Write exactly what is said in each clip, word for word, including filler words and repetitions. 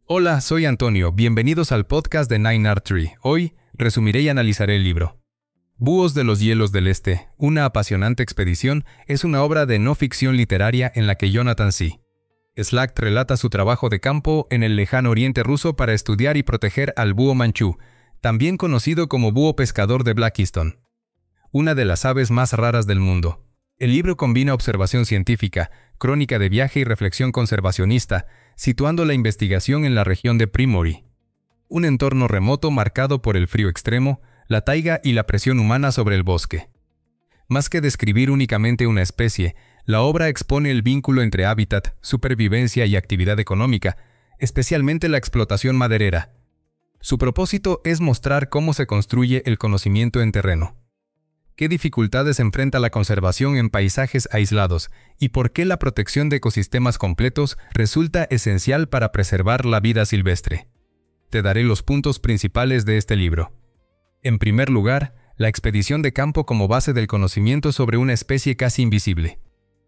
Hola, soy Antonio. Bienvenidos al podcast de Nine Art Tree. Hoy resumiré y analizaré el libro. Búhos de los hielos del este, una apasionante expedición, es una obra de no ficción literaria en la que Jonathan C. Slack relata su trabajo de campo en el lejano oriente ruso para estudiar y proteger al búho manchú, también conocido como búho pescador de Blakiston, una de las aves más raras del mundo. El libro combina observación científica, crónica de viaje y reflexión conservacionista, situando la investigación en la región de Primory, un entorno remoto marcado por el frío extremo, la taiga y la presión humana sobre el bosque. Más que describir únicamente una especie, la obra expone el vínculo entre hábitat, supervivencia y actividad económica, especialmente la explotación maderera. Su propósito es mostrar cómo se construye el conocimiento en terreno, qué dificultades enfrenta la conservación en paisajes aislados y por qué la protección de ecosistemas completos resulta esencial para preservar la vida silvestre. Te daré los puntos principales de este libro. En primer lugar, la expedición de campo como base del conocimiento sobre una especie casi invisible.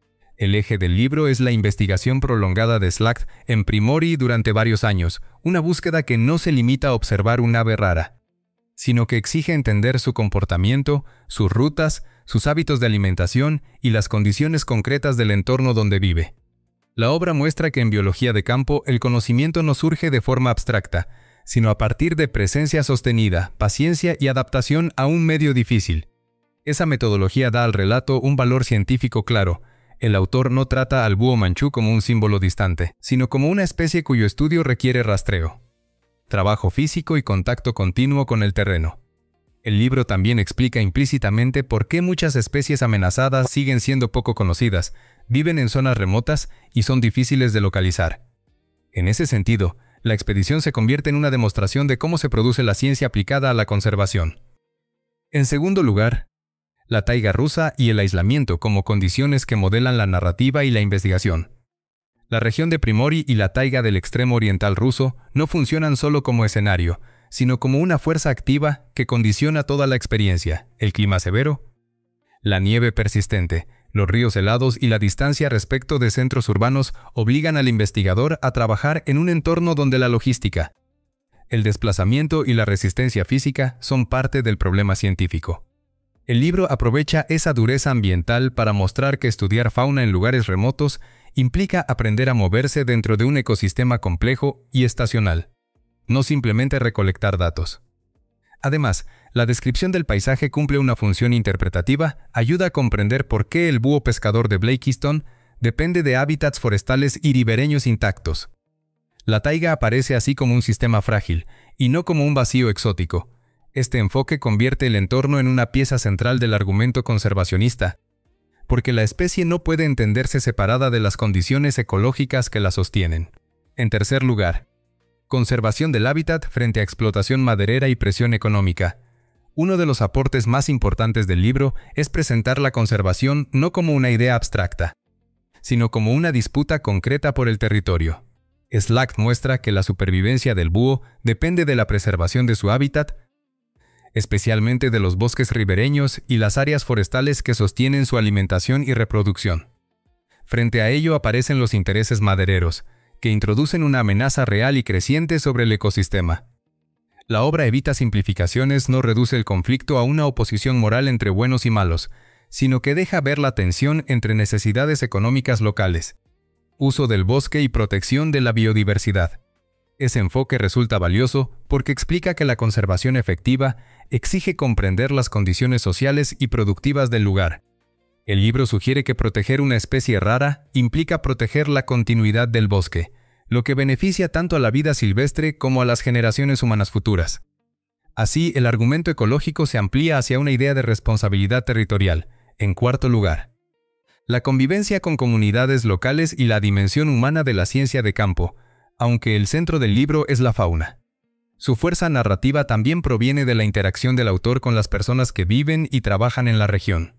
El eje del libro es la investigación prolongada de Slack en Primory durante varios años, una búsqueda que no se limita a observar un ave rara, sino que exige entender su comportamiento, sus rutas, sus hábitos de alimentación y las condiciones concretas del entorno donde vive. La obra muestra que en biología de campo el conocimiento no surge de forma abstracta, sino a partir de presencia sostenida, paciencia y adaptación a un medio difícil. Esa metodología da al relato un valor científico claro. El autor no trata al búho manchú como un símbolo distante, sino como una especie cuyo estudio requiere rastreo, trabajo físico y contacto continuo con el terreno. El libro también explica implícitamente por qué muchas especies amenazadas siguen siendo poco conocidas, viven en zonas remotas y son difíciles de localizar. En ese sentido, la expedición se convierte en una demostración de cómo se produce la ciencia aplicada a la conservación. En segundo lugar, la taiga rusa y el aislamiento como condiciones que modelan la narrativa y la investigación. La región de Primory y la taiga del extremo oriental ruso no funcionan solo como escenario, sino como una fuerza activa que condiciona toda la experiencia: el clima severo, la nieve persistente, los ríos helados y la distancia respecto de centros urbanos obligan al investigador a trabajar en un entorno donde la logística, el desplazamiento y la resistencia física son parte del problema científico. El libro aprovecha esa dureza ambiental para mostrar que estudiar fauna en lugares remotos implica aprender a moverse dentro de un ecosistema complejo y estacional, no simplemente recolectar datos. Además, la descripción del paisaje cumple una función interpretativa, ayuda a comprender por qué el búho pescador de Blakiston depende de hábitats forestales y ribereños intactos. La taiga aparece así como un sistema frágil, y no como un vacío exótico. Este enfoque convierte el entorno en una pieza central del argumento conservacionista, porque la especie no puede entenderse separada de las condiciones ecológicas que la sostienen. En tercer lugar, conservación del hábitat frente a explotación maderera y presión económica. Uno de los aportes más importantes del libro es presentar la conservación no como una idea abstracta, sino como una disputa concreta por el territorio. Slack muestra que la supervivencia del búho depende de la preservación de su hábitat, especialmente de los bosques ribereños y las áreas forestales que sostienen su alimentación y reproducción. Frente a ello aparecen los intereses madereros, que introducen una amenaza real y creciente sobre el ecosistema. La obra evita simplificaciones, no reduce el conflicto a una oposición moral entre buenos y malos, sino que deja ver la tensión entre necesidades económicas locales, uso del bosque y protección de la biodiversidad. Ese enfoque resulta valioso porque explica que la conservación efectiva exige comprender las condiciones sociales y productivas del lugar. El libro sugiere que proteger una especie rara implica proteger la continuidad del bosque, lo que beneficia tanto a la vida silvestre como a las generaciones humanas futuras. Así, el argumento ecológico se amplía hacia una idea de responsabilidad territorial. En cuarto lugar, la convivencia con comunidades locales y la dimensión humana de la ciencia de campo, aunque el centro del libro es la fauna. Su fuerza narrativa también proviene de la interacción del autor con las personas que viven y trabajan en la región.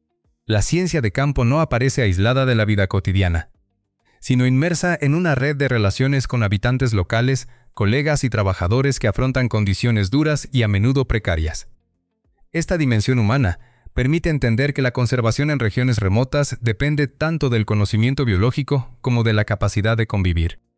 La ciencia de campo no aparece aislada de la vida cotidiana, sino inmersa en una red de relaciones con habitantes locales, colegas y trabajadores que afrontan condiciones duras y a menudo precarias. Esta dimensión humana permite entender que la conservación en regiones remotas depende tanto del conocimiento biológico como de la capacidad de convivir.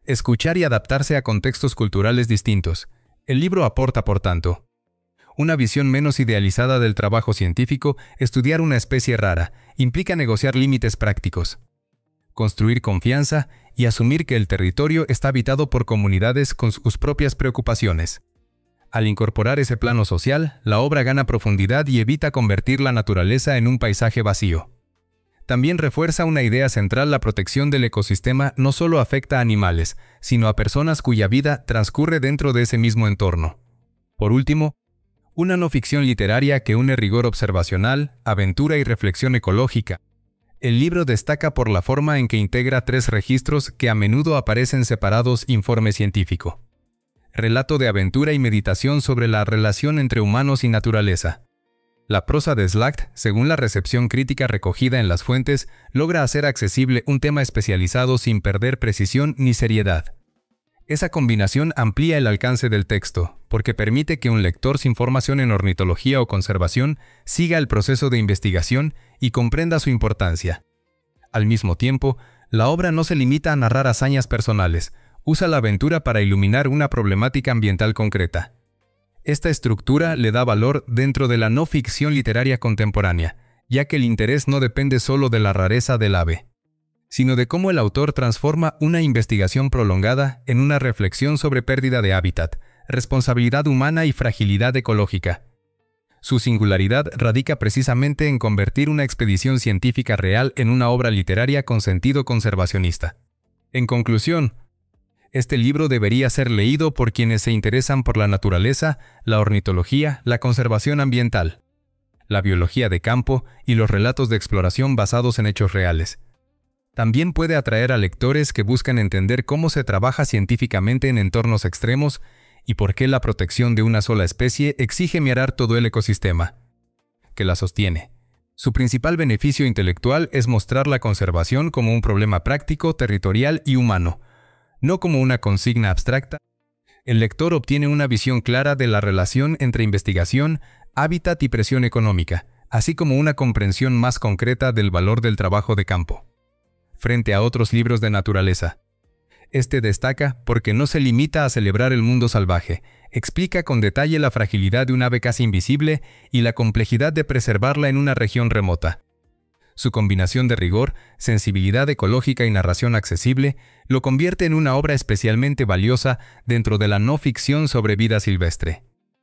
escuchar y adaptarse a contextos culturales distintos. El libro aporta, por tanto, una visión menos idealizada del trabajo científico. Estudiar una especie rara implica negociar límites prácticos, construir confianza y asumir que el territorio está habitado por comunidades con sus propias preocupaciones. Al incorporar ese plano social, la obra gana profundidad y evita convertir la naturaleza en un paisaje vacío. También refuerza una idea central: la protección del ecosistema no solo afecta a animales, sino a personas cuya vida transcurre dentro de ese mismo entorno. Por último, una no ficción literaria que une rigor observacional, aventura y reflexión ecológica. El libro destaca por la forma en que integra tres registros que a menudo aparecen separados: informe científico, relato de aventura y meditación sobre la relación entre humanos y naturaleza. La prosa de Slagt, según la recepción crítica recogida en las fuentes, logra hacer accesible un tema especializado sin perder precisión ni seriedad. Esa combinación amplía el alcance del texto, porque permite que un lector sin formación en ornitología o conservación siga el proceso de investigación y comprenda su importancia. Al mismo tiempo, la obra no se limita a narrar hazañas personales, usa la aventura para iluminar una problemática ambiental concreta. Esta estructura le da valor dentro de la no ficción literaria contemporánea, ya que el interés no depende solo de la rareza del ave, sino de cómo el autor transforma una investigación prolongada en una reflexión sobre pérdida de hábitat, responsabilidad humana y fragilidad ecológica. Su singularidad radica precisamente en convertir una expedición científica real en una obra literaria con sentido conservacionista. En conclusión, este libro debería ser leído por quienes se interesan por la naturaleza, la ornitología, la conservación ambiental, la biología de campo y los relatos de exploración basados en hechos reales. También puede atraer a lectores que buscan entender cómo se trabaja científicamente en entornos extremos y por qué la protección de una sola especie exige mirar todo el ecosistema que la sostiene. Su principal beneficio intelectual es mostrar la conservación como un problema práctico, territorial y humano, no como una consigna abstracta. El lector obtiene una visión clara de la relación entre investigación, hábitat y presión económica, así como una comprensión más concreta del valor del trabajo de campo frente a otros libros de naturaleza. Este destaca porque no se limita a celebrar el mundo salvaje, explica con detalle la fragilidad de un ave casi invisible y la complejidad de preservarla en una región remota. Su combinación de rigor, sensibilidad ecológica y narración accesible lo convierte en una obra especialmente valiosa dentro de la no ficción sobre vida silvestre.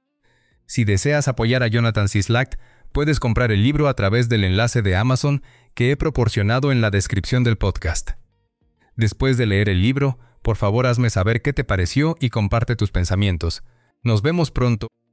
Si deseas apoyar a Jonathan C. Slagt, puedes comprar el libro a través del enlace de Amazon que he proporcionado en la descripción del podcast. Después de leer el libro, por favor hazme saber qué te pareció y comparte tus pensamientos. Nos vemos pronto.